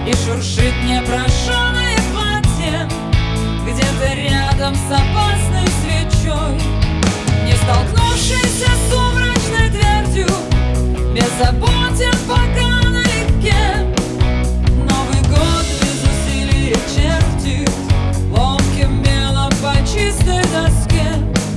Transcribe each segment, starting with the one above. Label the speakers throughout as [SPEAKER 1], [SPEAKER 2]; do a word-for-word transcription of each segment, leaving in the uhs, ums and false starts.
[SPEAKER 1] И шуршит непрошеное платье где-то рядом с опасной свечой, не столкнувшийся с сумрачной дверью, беззаботен пока налегке. Новый год без усилий чертит ломким мелом по чистой доске.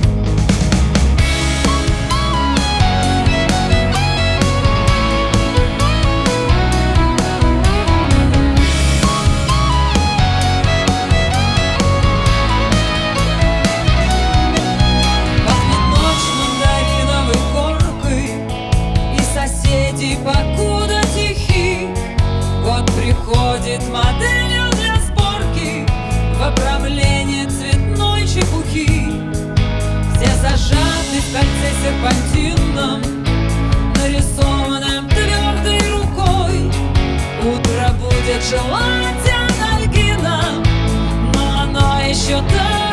[SPEAKER 1] Покуда тихий год приходит моделью для сборки в обрамлении цветной чепухи. Все зажаты в кольце серпантином, нарисованным твердой рукой. Утро будет желать анальгина, но оно еще так.